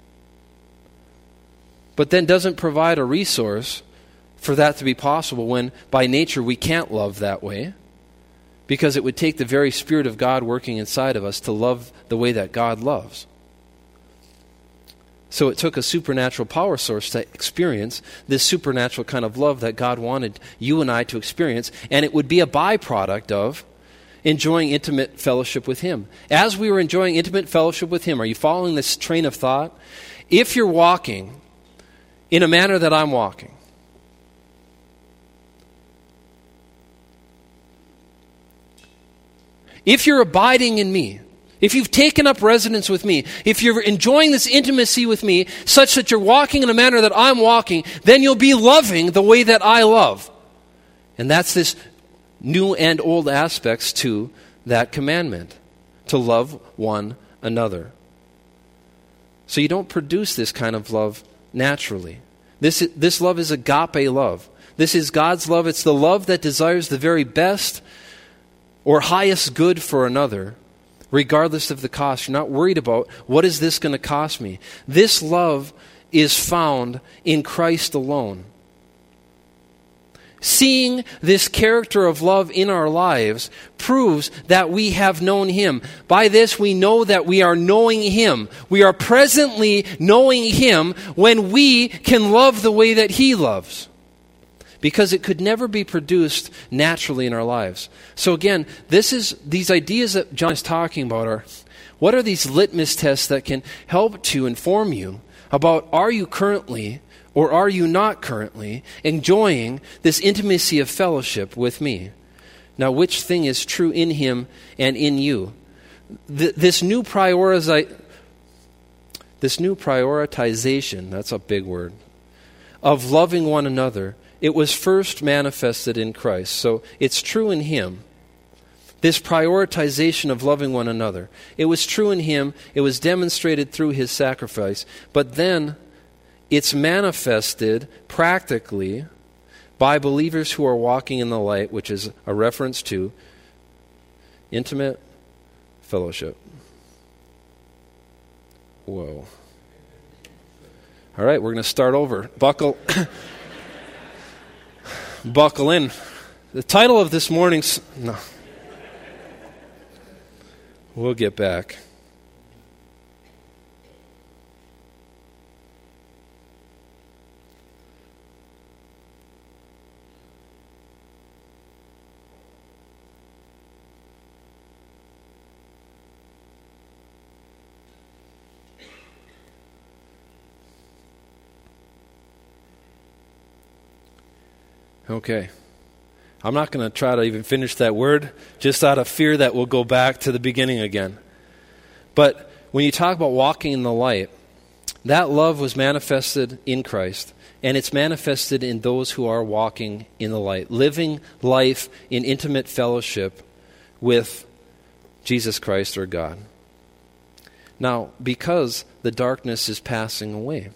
but then doesn't provide a resource for that to be possible when by nature we can't love that way, because it would take the very Spirit of God working inside of us to love the way that God loves. So it took a supernatural power source to experience this supernatural kind of love that God wanted you and I to experience, and it would be a byproduct of enjoying intimate fellowship with Him. As we were enjoying intimate fellowship with Him, are you following this train of thought? If you're walking in a manner that I'm walking, if you're abiding in me, if you've taken up residence with me, if you're enjoying this intimacy with me such that you're walking in a manner that I'm walking, then you'll be loving the way that I love. And that's this new and old aspects to that commandment, to love one another. So you don't produce this kind of love naturally. This, this love is agape love. This is God's love. It's the love that desires the very best or highest good for another, regardless of the cost. You're not worried about, what is this going to cost me? This love is found in Christ alone. Seeing this character of love in our lives proves that we have known Him. By this we know that we are knowing Him. We are presently knowing Him when we can love the way that He loves. Because it could never be produced naturally in our lives. So again, this is these ideas that John is talking about are, what are these litmus tests that can help to inform you about, are you currently or are you not currently enjoying this intimacy of fellowship with me? Now, which thing is true in Him and in you? Th- this new prioritize, this new prioritization, that's a big word, of loving one another, it was first manifested in Christ. So it's true in Him. This prioritization of loving one another. It was true in Him. It was demonstrated through His sacrifice. But then it's manifested practically by believers who are walking in the light, which is a reference to intimate fellowship. Whoa. All right, we're going to start over. Buckle buckle in. The title of this morning's... No. We'll get back. Okay. I'm not going to try to even finish that word, just out of fear that we'll go back to the beginning again. But when you talk about walking in the light, that love was manifested in Christ, and it's manifested in those who are walking in the light, living life in intimate fellowship with Jesus Christ or God. Now, because the darkness is passing away,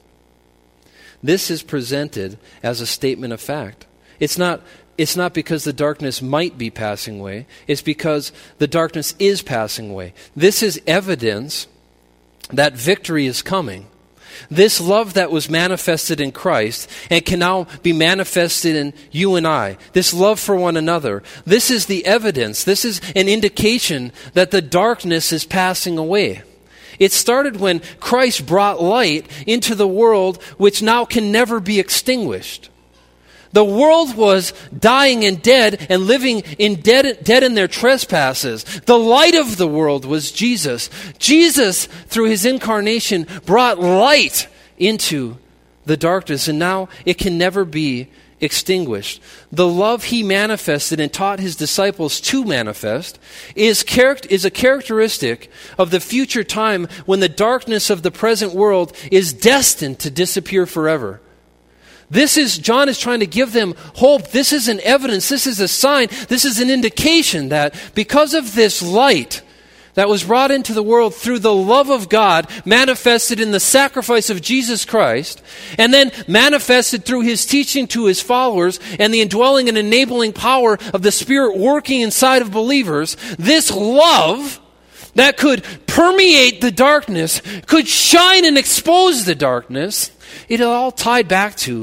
this is presented as a statement of fact. It's not, it's not because the darkness might be passing away. It's because the darkness is passing away. This is evidence that victory is coming. This love that was manifested in Christ and can now be manifested in you and I, this love for one another, this is the evidence, this is an indication that the darkness is passing away. It started when Christ brought light into the world, which now can never be extinguished. The world was dying and dead and living in dead, dead in their trespasses. The light of the world was Jesus. Jesus, through his incarnation, brought light into the darkness, and now it can never be extinguished. The love he manifested and taught his disciples to manifest is, charac- is a characteristic of the future time when the darkness of the present world is destined to disappear forever. This is, John is trying to give them hope. This is an evidence. This is a sign. This is an indication that because of this light that was brought into the world through the love of God, manifested in the sacrifice of Jesus Christ, and then manifested through his teaching to his followers and the indwelling and enabling power of the Spirit working inside of believers, this love that could permeate the darkness, could shine and expose the darkness, it all tied back to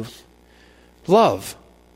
love.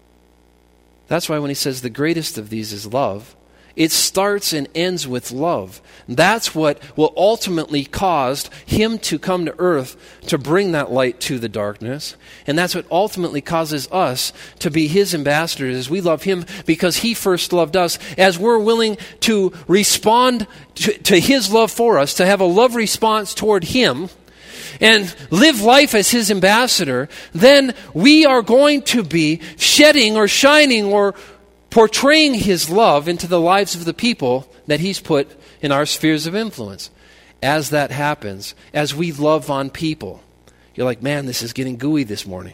That's why when he says the greatest of these is love, it starts and ends with love. That's what will ultimately cause him to come to earth to bring that light to the darkness. And that's what ultimately causes us to be his ambassadors as we love him because he first loved us. As we're willing to respond to, to his love for us, to have a love response toward him, and live life as his ambassador, then we are going to be shedding or shining or portraying his love into the lives of the people that he's put in our spheres of influence. As that happens, as we love on people, you're like, man, this is getting gooey this morning.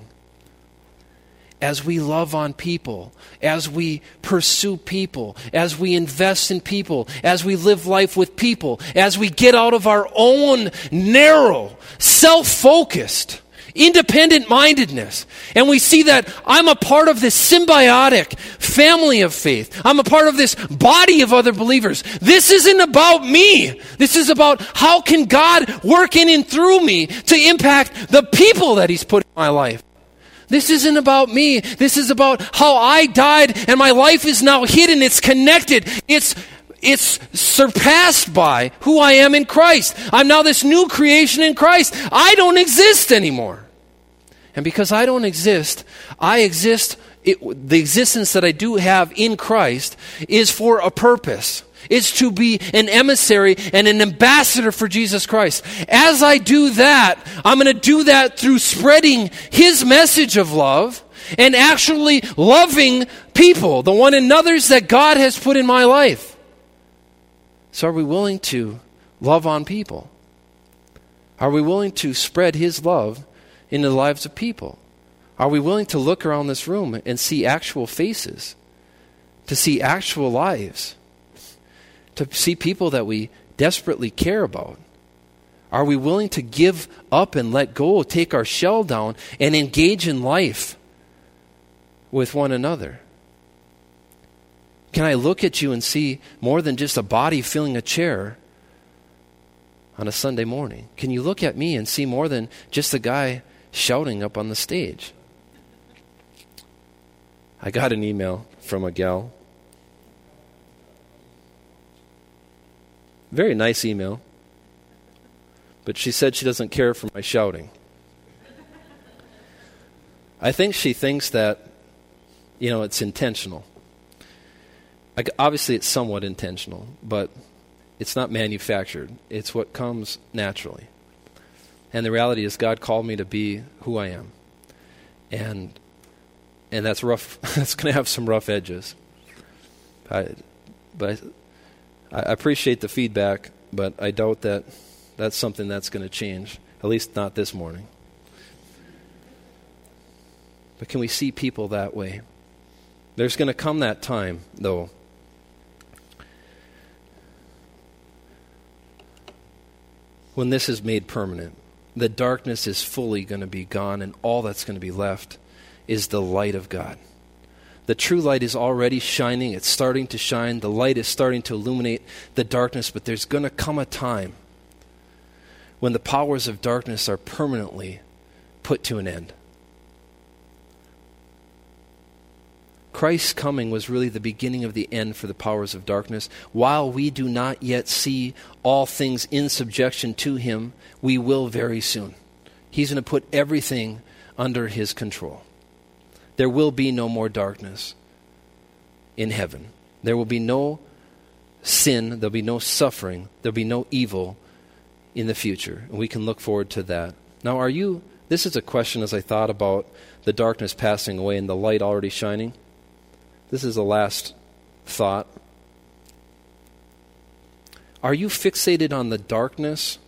As we love on people, as we pursue people, as we invest in people, as we live life with people, as we get out of our own narrow, self-focused, independent-mindedness, and we see that I'm a part of this symbiotic family of faith. I'm a part of this body of other believers. This isn't about me. This is about how can God work in and through me to impact the people that he's put in my life. This isn't about me. This is about how I died and my life is now hidden. It's connected. It's it's surpassed by who I am in Christ. I'm now this new creation in Christ. I don't exist anymore. And because I don't exist, I exist, it, the existence that I do have in Christ is for a purpose. It's to be an emissary and an ambassador for Jesus Christ. As I do that, I'm going to do that through spreading his message of love and actually loving people, the one another's that God has put in my life. So are we willing to love on people? Are we willing to spread his love into the lives of people? Are we willing to look around this room and see actual faces, to see actual lives, to see people that we desperately care about? Are we willing to give up and let go, take our shell down, and engage in life with one another? Can I look at you and see more than just a body filling a chair on a Sunday morning? Can you look at me and see more than just a guy shouting up on the stage? I got an email from a gal. Very nice email. But she said she doesn't care for my shouting. I think she thinks that, you know, it's intentional. Obviously, it's somewhat intentional, but it's not manufactured. It's what comes naturally. And the reality is God called me to be who I am. And and that's rough. That's going to have some rough edges. I, but I appreciate the feedback, but I doubt that that's something that's going to change, at least not this morning. But can we see people that way? There's going to come that time, though, when this is made permanent. The darkness is fully going to be gone, and all that's going to be left is the light of God. The true light is already shining. It's starting to shine. The light is starting to illuminate the darkness, but there's going to come a time when the powers of darkness are permanently put to an end. Christ's coming was really the beginning of the end for the powers of darkness. While we do not yet see all things in subjection to him, we will very soon. He's going to put everything under his control. There will be no more darkness in heaven. There will be no sin. There'll be no suffering. There'll be no evil in the future. And we can look forward to that. Now, are you, this is a question as I thought about the darkness passing away and the light already shining. This is the last thought. Are you fixated on the darkness?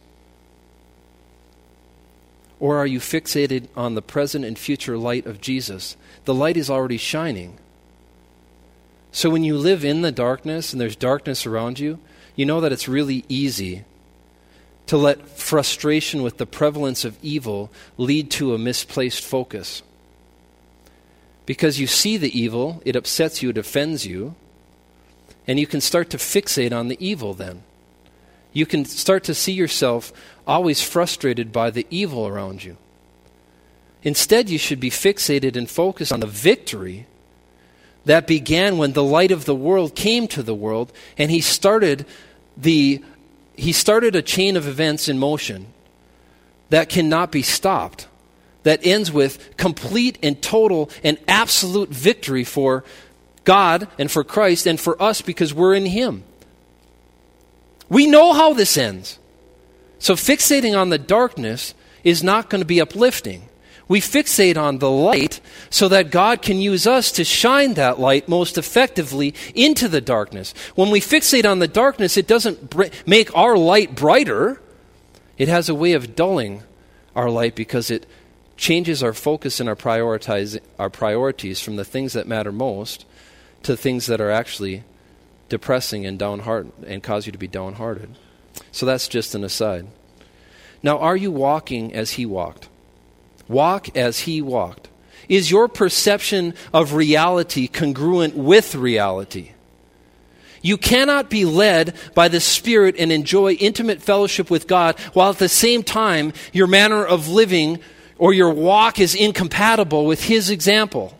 Or are you fixated on the present and future light of Jesus? The light is already shining. So when you live in the darkness and there's darkness around you, you know that it's really easy to let frustration with the prevalence of evil lead to a misplaced focus. Because you see the evil, it upsets you, it offends you, and you can start to fixate on the evil then. You can start to see yourself always frustrated by the evil around you. Instead, you should be fixated and focused on the victory that began when the light of the world came to the world, and he started the he started a chain of events in motion that cannot be stopped. That ends with complete and total and absolute victory for God and for Christ and for us because we're in him. We know how this ends. So fixating on the darkness is not going to be uplifting. We fixate on the light so that God can use us to shine that light most effectively into the darkness. When we fixate on the darkness, it doesn't br- make our light brighter. It has a way of dulling our light because it changes our focus and our prioritize our priorities from the things that matter most to things that are actually depressing and downhearted and cause you to be downhearted. So that's just an aside. Now, are you walking as he walked? Walk as he walked. Is your perception of reality congruent with reality? You cannot be led by the Spirit and enjoy intimate fellowship with God while at the same time your manner of living or your walk is incompatible with his example.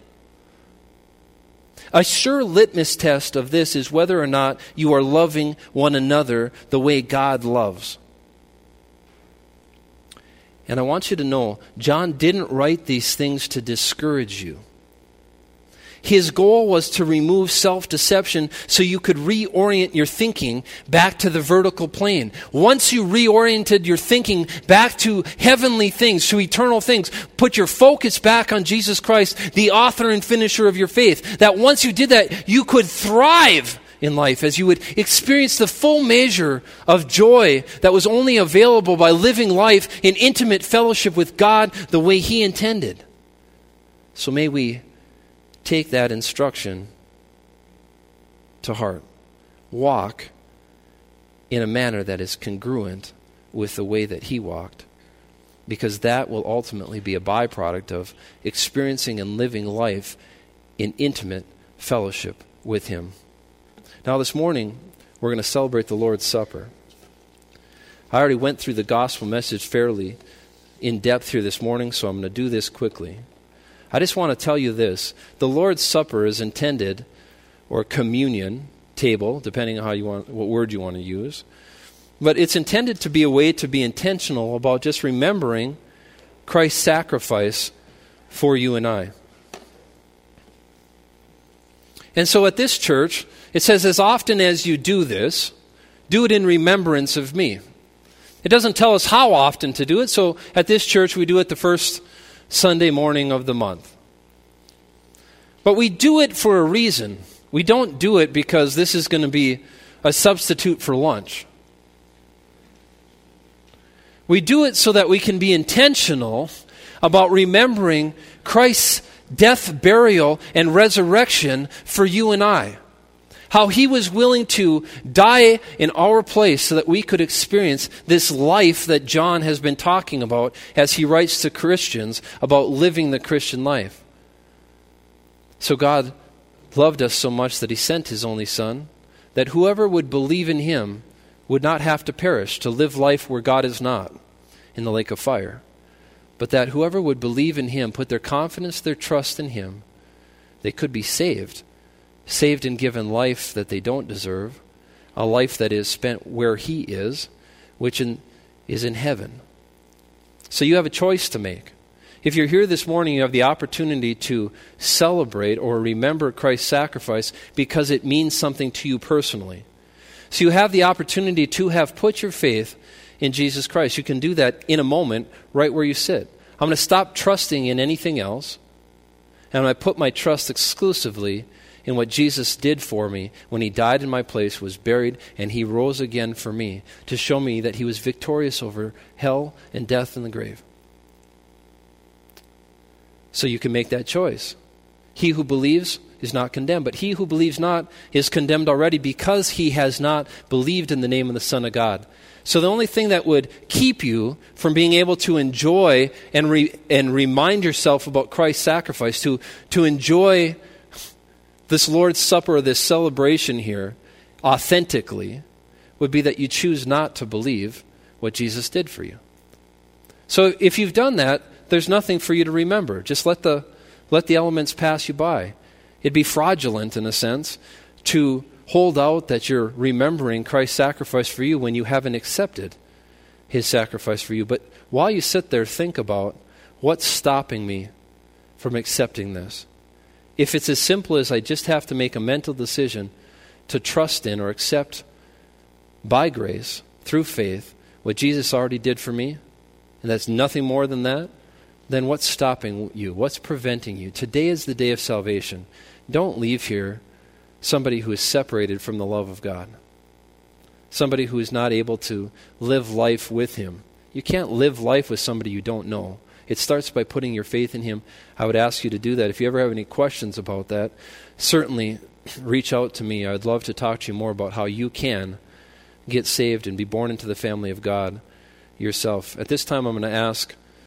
A sure litmus test of this is whether or not you are loving one another the way God loves. And I want you to know, John didn't write these things to discourage you. His goal was to remove self-deception so you could reorient your thinking back to the vertical plane. Once you reoriented your thinking back to heavenly things, to eternal things, put your focus back on Jesus Christ, the author and finisher of your faith, that once you did that, you could thrive in life as you would experience the full measure of joy that was only available by living life in intimate fellowship with God the way he intended. So may we take that instruction to heart. Walk in a manner that is congruent with the way that he walked, because that will ultimately be a byproduct of experiencing and living life in intimate fellowship with him. Now this morning, we're going to celebrate the Lord's Supper. I already went through the gospel message fairly in depth here this morning, so I'm going to do this quickly. I just want to tell you this. The Lord's Supper is intended, or communion table, depending on how you want, what word you want to use, but it's intended to be a way to be intentional about just remembering Christ's sacrifice for you and I. And so at this church, it says, as often as you do this, do it in remembrance of me. It doesn't tell us how often to do it, so at this church we do it the first Sunday morning of the month. But we do it for a reason. We don't do it because this is going to be a substitute for lunch. We do it so that we can be intentional about remembering Christ's death, burial, and resurrection for you and I. How he was willing to die in our place so that we could experience this life that John has been talking about as he writes to Christians about living the Christian life. So God loved us so much that he sent his only Son, that whoever would believe in him would not have to perish to live life where God is not, in the lake of fire. But that whoever would believe in him, put their confidence, their trust in him, they could be saved. Saved and given life that they don't deserve, a life that is spent where he is, which in, is in heaven. So you have a choice to make. If you're here this morning, you have the opportunity to celebrate or remember Christ's sacrifice because it means something to you personally. So you have the opportunity to have put your faith in Jesus Christ. You can do that in a moment right where you sit. I'm going to stop trusting in anything else, and I put my trust exclusively in what Jesus did for me when he died in my place, was buried, and he rose again for me to show me that he was victorious over hell and death and the grave. So you can make that choice. He who believes is not condemned, but he who believes not is condemned already because he has not believed in the name of the Son of God. So the only thing that would keep you from being able to enjoy and re, and remind yourself about Christ's sacrifice, to, to enjoy this Lord's Supper or this celebration here authentically, would be that you choose not to believe what Jesus did for you. So if you've done that, there's nothing for you to remember. Just let the let the elements pass you by. It'd be fraudulent, in a sense, to hold out that you're remembering Christ's sacrifice for you when you haven't accepted his sacrifice for you. But while you sit there, think about, what's stopping me from accepting this? If it's as simple as I just have to make a mental decision to trust in or accept by grace, through faith, what Jesus already did for me, and that's nothing more than that, then what's stopping you? What's preventing you? Today is the day of salvation. Don't leave here somebody who is separated from the love of God. Somebody who is not able to live life with him. You can't live life with somebody you don't know. It starts by putting your faith in him. I would ask you to do that. If you ever have any questions about that, certainly reach out to me. I'd love to talk to you more about how you can get saved and be born into the family of God yourself. At this time, I'm going to ask